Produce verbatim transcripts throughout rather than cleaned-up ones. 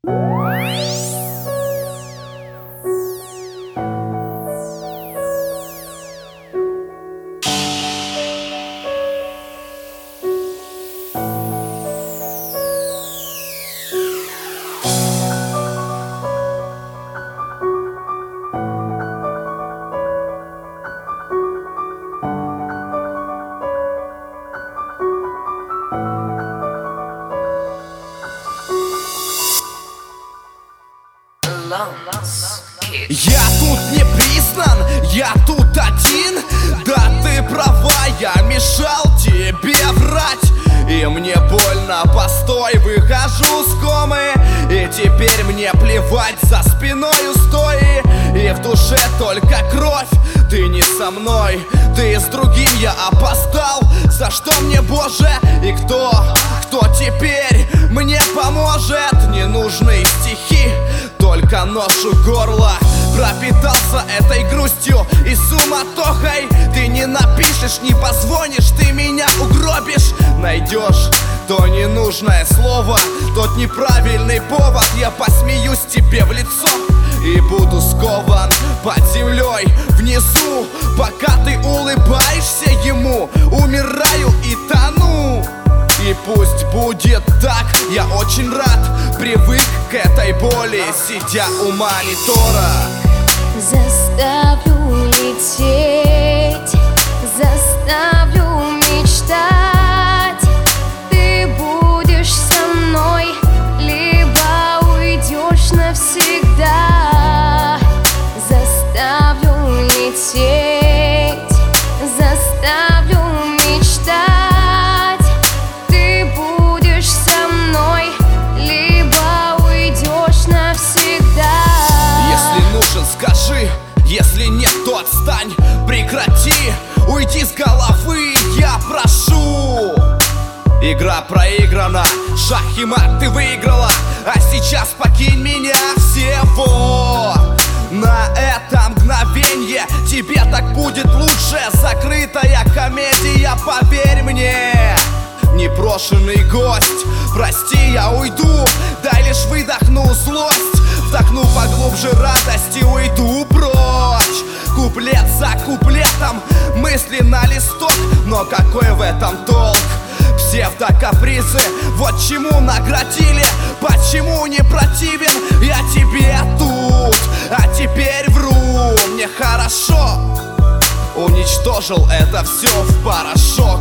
Я тут не признан, я тут один. Да ты права, я мешал тебе врать. И мне больно, постой, выхожу с комы. И теперь мне плевать, за спиной устои. И в душе только кровь, ты не со мной. Ты с другим, я опоздал. За что мне, Боже? И кто, кто теперь мне поможет? Ненужные стихи, только нож у горла. Пропитался этой грустью и суматохой. Ты не напишешь, не позвонишь, ты меня угробишь. Найдешь то ненужное слово, тот неправильный повод. Я посмеюсь тебе в лицо и буду скован под землей внизу. Пока ты улыбаешься ему, умираю и тону. И пусть будет так, я очень рад. Привык к этой боли, сидя у монитора. Заставлю лететь, заставлю мечтать. Ты будешь со мной, либо уйдешь навсегда. Заставлю лететь, заставлю мечтать. Ты будешь со мной, либо уйдешь навсегда. Если нужен, скажи, если нет, то отстань. Прекрати, уйди с головы, я прошу. Игра проиграна, шах и мат ты выиграла. А сейчас покинь меня всего. На это мгновенье тебе так будет лучше. Закрытая комедия, поверь мне. Непрошенный гость, прости, я уйду. Дай лишь выдохну злость, вдохну поглубже радость и уйду прочь. Куплет за куплетом, мысли на листок. Но какой в этом толк? Псевдокапризы, вот чему наградили. Почему не противен я тебе тут? А теперь вру, мне хорошо. Уничтожил это все в порошок.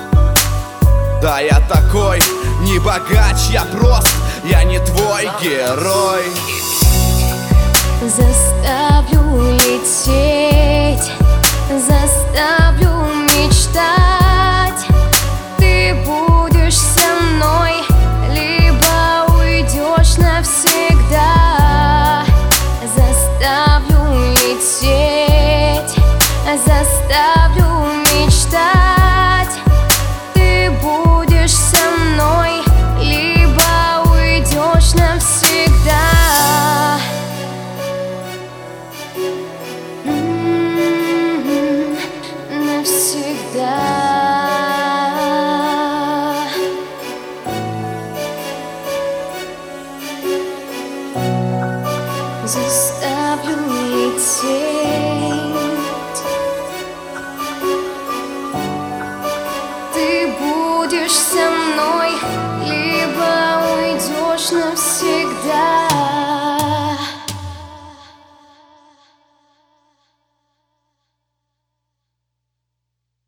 Да, я такой, не богач, я прост. Я не твой герой. Заставлю лететь, заставлю мечтать. Ты будешь со мной, либо уйдешь навсегда. Заставлю лететь, заставлю мечтать. Ты будешь со мной, либо уйдешь навсегда. Навсегда. Заставлю